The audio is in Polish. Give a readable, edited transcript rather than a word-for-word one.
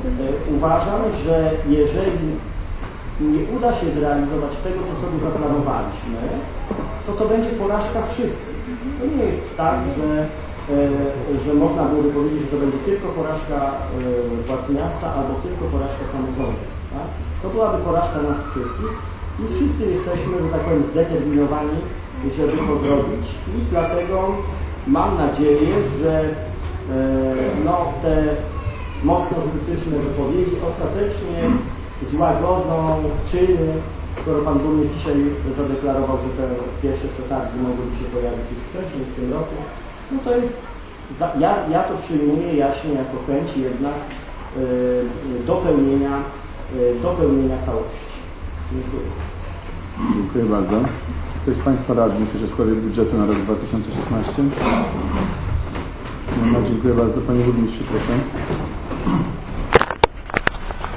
Uważam, że jeżeli nie uda się zrealizować tego, co sobie zaplanowaliśmy, to będzie porażka wszystkich. To nie jest tak, że można byłoby powiedzieć, że to będzie tylko porażka władz miasta albo tylko porażka samorządu. Tak? To byłaby porażka nas wszystkich i wszyscy jesteśmy, że tak powiem, zdeterminowani, żeby to zrobić i dlatego mam nadzieję, że te mocno krytyczne wypowiedzi ostatecznie złagodzą czyny, skoro Pan Burmistrz dzisiaj zadeklarował, że te pierwsze przetargi mogłyby się pojawić już wcześniej w tym roku, no to jest, ja to przyjmuję jaśnie jako chęć jednak dopełnienia całości. Dziękuję. Dziękuję bardzo. Ktoś z Państwa radnych jeszcze w sprawie budżetu na rok 2016? No, dziękuję bardzo. Panie Burmistrzu, proszę.